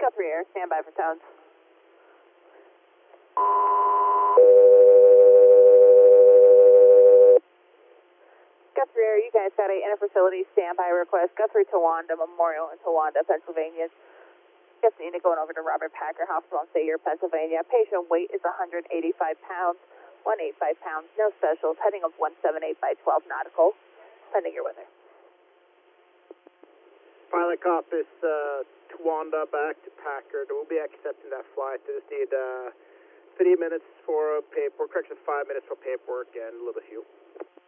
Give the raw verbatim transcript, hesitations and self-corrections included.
Guthrie Air, stand by for tones. Guthrie Air, you guys got a inter-facility standby request. Guthrie, Towanda Memorial in Towanda, Pennsylvania. Just need to going over to Robert Packer Hospital in Sayre, Pennsylvania. Patient weight is one hundred eighty-five pounds, one hundred eighty-five pounds, no specials, heading of one seven eight by twelve nautical, pending your weather. Pilot Compass, uh, Towanda back to Packard. We'll be accepting that flight. I just need uh, fifty minutes for paperwork, correction, five minutes for paperwork and a little bit of fuel.